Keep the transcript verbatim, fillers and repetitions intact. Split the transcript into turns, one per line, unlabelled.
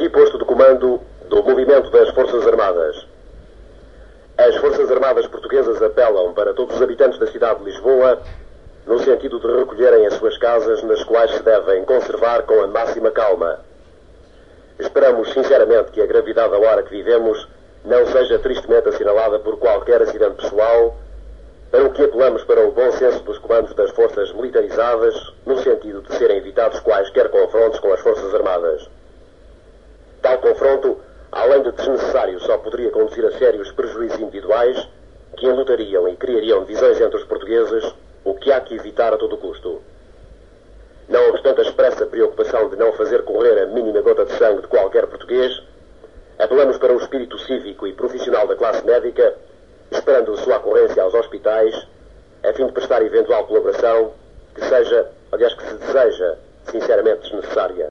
aqui posto de comando do movimento das Forças Armadas. As Forças Armadas portuguesas apelam para todos os habitantes da cidade de Lisboa no sentido de recolherem as suas casas, nas quais se devem conservar com a máxima calma. Esperamos sinceramente que a gravidade da hora que vivemos não seja tristemente assinalada por qualquer acidente pessoal, para o que apelamos para o bom senso dos comandos das forças militarizadas, no sentido de serem evitados quaisquer confrontos com as Forças Armadas. Tal confronto, além de desnecessário, só poderia conduzir a sérios prejuízos individuais que enlutariam e criariam divisões entre os portugueses, o que há que evitar a todo custo. Não obstante a expressa preocupação de não fazer correr a mínima gota de sangue de qualquer português, apelamos para o espírito cívico e profissional da classe médica, esperando a sua ocorrência aos hospitais, a fim de prestar eventual colaboração que seja, aliás que se deseja, sinceramente desnecessária.